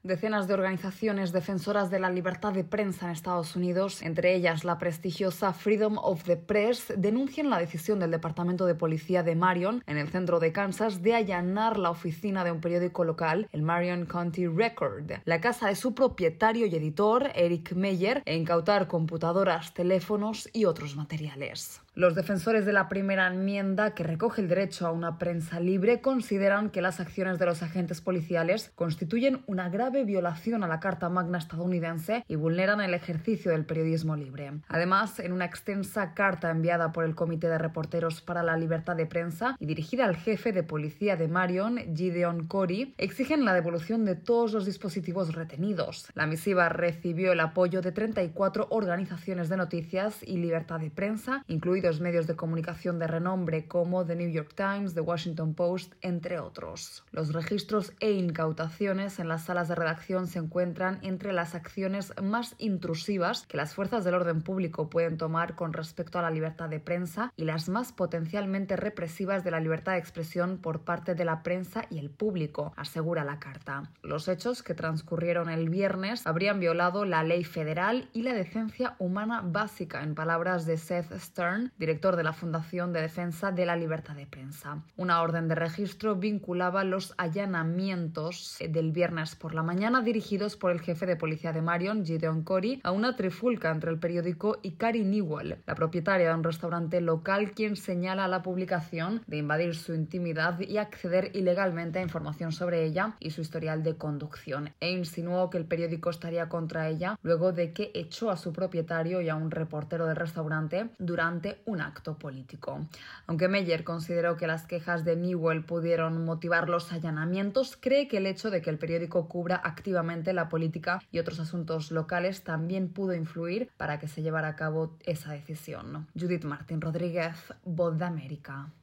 Decenas de organizaciones defensoras de la libertad de prensa en Estados Unidos, entre ellas la prestigiosa Freedom of the Press, denuncian la decisión del Departamento de Policía de Marion, en el centro de Kansas, de allanar la oficina de un periódico local, el Marion County Record, la casa de su propietario y editor, Eric Meyer, e incautar computadoras, teléfonos y otros materiales. Los defensores de la primera enmienda, que recoge el derecho a una prensa libre, consideran que las acciones de los agentes policiales constituyen una grave violación a la Carta Magna estadounidense y vulneran el ejercicio del periodismo libre. Además, en una extensa carta enviada por el Comité de Reporteros para la Libertad de Prensa y dirigida al jefe de policía de Marion, Gideon Corey, exigen la devolución de todos los dispositivos retenidos. La misiva recibió el apoyo de 34 organizaciones de noticias y libertad de prensa, incluidos medios de comunicación de renombre como The New York Times, The Washington Post, entre otros. Los registros e incautaciones en las salas de redacción se encuentran entre las acciones más intrusivas que las fuerzas del orden público pueden tomar con respecto a la libertad de prensa y las más potencialmente represivas de la libertad de expresión por parte de la prensa y el público, asegura la carta. Los hechos, que transcurrieron el viernes, habrían violado la ley federal y la decencia humana básica, en palabras de Seth Stern, director de la Fundación de Defensa de la Libertad de Prensa. Una orden de registro vinculaba los allanamientos del viernes por la mañana dirigidos por el jefe de policía de Marion, Gideon Corey, a una trifulca entre el periódico y Carrie Newell, la propietaria de un restaurante local, quien señala a la publicación de invadir su intimidad y acceder ilegalmente a información sobre ella y su historial de conducción, e insinuó que el periódico estaría contra ella luego de que echó a su propietario y a un reportero del restaurante durante un acto político. Aunque Meyer consideró que las quejas de Newell pudieron motivar los allanamientos, cree que el hecho de que el periódico cubra activamente la política y otros asuntos locales también pudo influir para que se llevara a cabo esa decisión. Judith Martín Rodríguez, Voz de América.